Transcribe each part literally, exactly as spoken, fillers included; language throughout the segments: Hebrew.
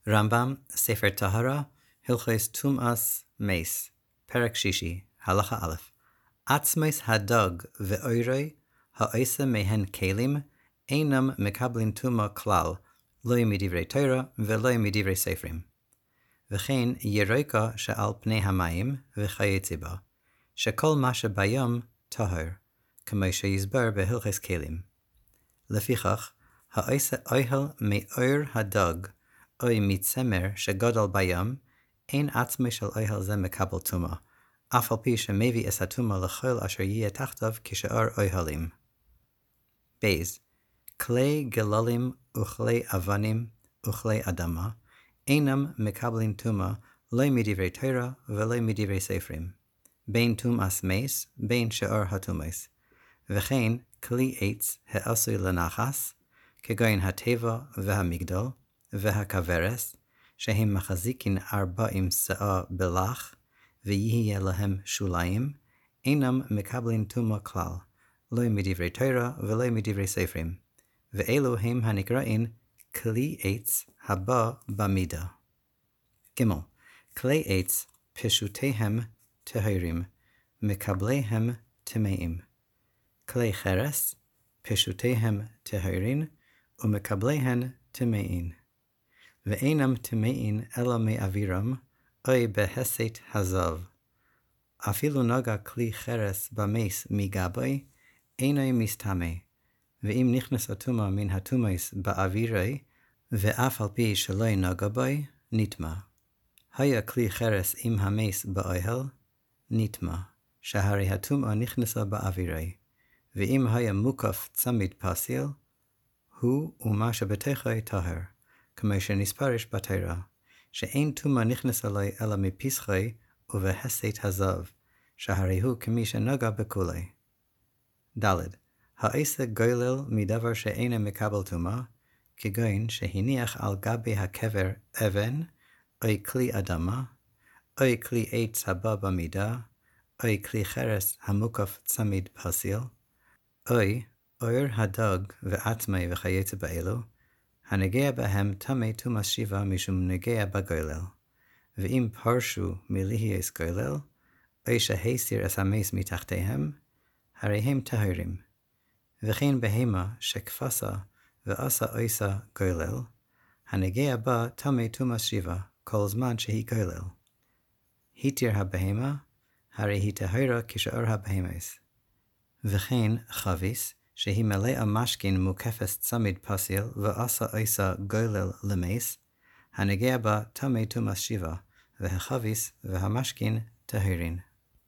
רמב"ם, ספר טהרה, הלכות טומאת מס, פרק שישי, הלכה א'. עצמוס הדג ואוירוי, העושה מהן כלים, אינם מקבלים טומאה כלל, לא מדברי תורה ולא מדברי ספרים. וכן ירוקה שעל פני המים וכיוצא בה, שכל מה שבים טהור, כמו שיסבר בהלכות כלים. לפיכך, העושה אוהל מאור הדג, או מצמר שגדל בים, אין עצמו של אוהל זה מקבל טומאה, אף על פי שמביא את הטומאה לכל אשר יהיה תחתיו כשאר אוהלים. בייז, כלי גללים וכלי אבנים וכלי אדמה, אינם מקבלים טומאה לא מדברי תורה ולא מדברי ספרים, בין טומאת מס בין שאר הטומאות, וכן כלי עץ העשוי לנחס, כגון הטבע והמגדל והכברס, שהם מחזיקין ארבעים שאה בלח, ויהיה להם שוליים, אינם מקבלים טומאה כלל, לא מדברי תורה ולא מדברי ספרים, ואלו הם הנקראים כלי עץ הבא במידה. ג' כלי עץ פשוטיהם טהורים, מקבליהם טמאים. כלי חרס פשוטיהם טהורין, ומקבליהן טמאין. ואינם טמאין אלא מאווירם, או בהסת הזב. אפילו נגע כלי חרס במס מגבי, אינו מסטמא, ואם נכנס הטומאה מן הטומאות באווירי, ואף על פי שלא נגע בי, נטמא. היה כלי חרס עם המס באוהל, נטמא, שהרי הטומאה נכנסה באווירי, ואם היה מוקף צמיד פסיל, הוא ומה שבתוכו טהור, כמו שנספרש בתורה, שאין טומאה נכנסה לו אלא מפסחי ובהסת הזב, שהרי הוא כמי שנגע בכולי. ד' העושה גולל מדבר שאינו מקבל טומאה, כגון שהניח על גבי הקבר אבן, או כלי אדמה, או כלי עץ הבא במידה, או כלי חרס המוקף צמיד פסיל, או אור הדג ועצמי וכיוצא באלו, הנגע בהם טמא טומאת שיבה משום נגע בגולל, ואם פרשו מלהיות גולל, או שהסיר את המס מתחתיהם, הרי הם טהורים. וכן בהמה שכפסה ועשה עושה גולל, הנגע בה טמא טומאת שיבה כל זמן שהיא גולל. התיר הבהמה, הרי היא טהורה כשאר הבהמות. וכן חביס, שהיא מלאה משכין מוקפת צמיד פסיל ועשה עושה גולל למס, הנגע בה טמא טומאת שיבה, והחביס והמשכין טהורין.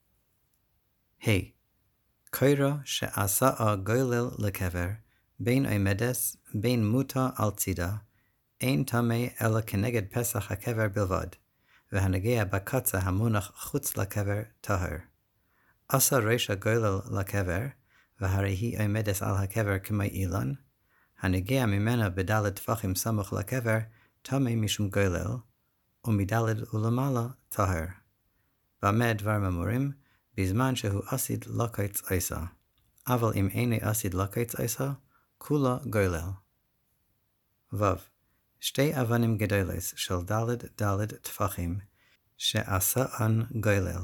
ה. קורא שעשה גולל לקבר, בין עומדס, בין מוטה על צידה, אין טמא אלא כנגד פסח הקבר בלבד, והנגע בקצה המונח חוץ לקבר טהור. עשה ראש הגולל לקבר, והרי היא עומדת על הקבר כמו אילן, הנגע ממנה בדלת טפחים סמוך לקבר, טמא משום גולל, ומדלת ולמעלה טהור. במה דברים אמורים? בזמן שהוא אסיד לקץ עושה. אבל אם אינו אסיד לקץ עושה, כולה גולל. ו. שתי אבנים גדולות של דלת דלת טפחים, שעשאן גולל.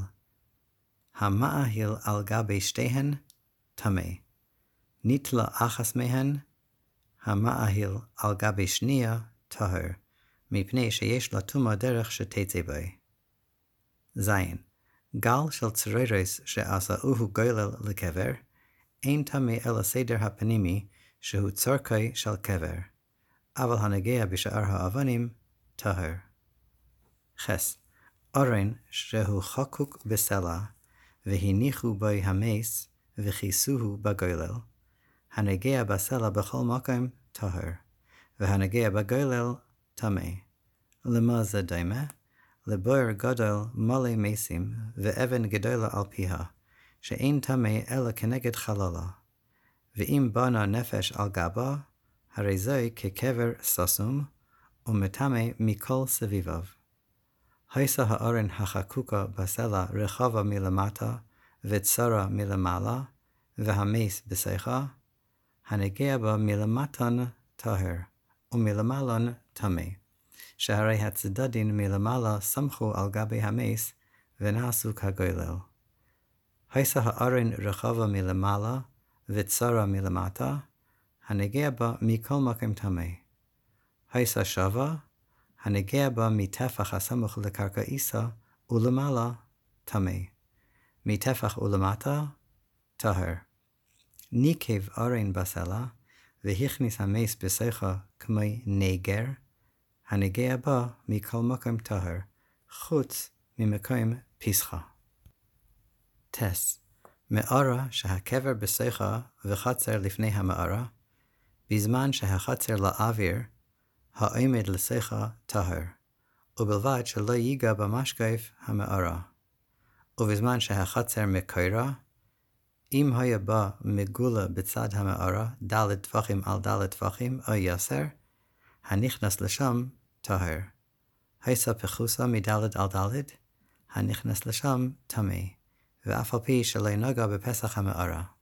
המאהיל על גבי שתיהן, טמא. נטלה אחת מהן, המאהיל על גבי שנייה, טהור, מפני שיש לה טומאה דרך שתצא בי. ז. גל של צרורוס שעשאוהו גולל לקבר, אין טמא אלא סדר הפנימי שהוא צורכי של קבר, אבל הנגע בשאר האבנים, טהור. חס. אורן שהוא חקוק בסלע, והניחו בו המס, וכיסוהו בגולל, הנגע בסלע בכל מקום טהור, והנגע בגולל טמא. למה זה דומה? לבור גדול מלא מסים, ואבן גדולה על פיה, שאין טמא אלא כנגד חללה. ואם בנה נפש על גבה, הרי זוהי כקבר ססום, ומטמא מכל סביביו. היסה האורן החקוקה בסלע רחבה מלמטה, וצרה מלמעלה, והמס בשיחה, הנגע בה מלמטן טהור, ומלמעלן טמא. שהרי הצדדים מלמעלה סמכו על גבי המס, ונעשו כגולל. היסה הארון רחבה מלמעלה, וצרה מלמטה, הנגע בה מכל מקום טמא. היסה שווה, הנגע בה מטפח הסמוך לקרקע עיסה, ולמעלה טמא. מטפח ולמטה, טהר. ניקב ארון בסלע, והכניס המס בשיחה כמו נגר, הנגע בה מכל מקום טהר, חוץ ממקום פסחה. טס. מארה שהקבר בשיחה וחצר לפני המארה, בזמן שהחצר לאוויר, העומד לשיחה טהר, ובלבד שלא ייגע במשקף המארה. ובזמן שהחצר מקורה, אם היה בה מגולה בצד המארה, דלת טפחים על דלת טפחים או יסר, הנכנס לשם טהר. היסה פחוסה מדלת על דלת, הנכנס לשם טמא, ואף על פי שלא נגע בפסח המארה.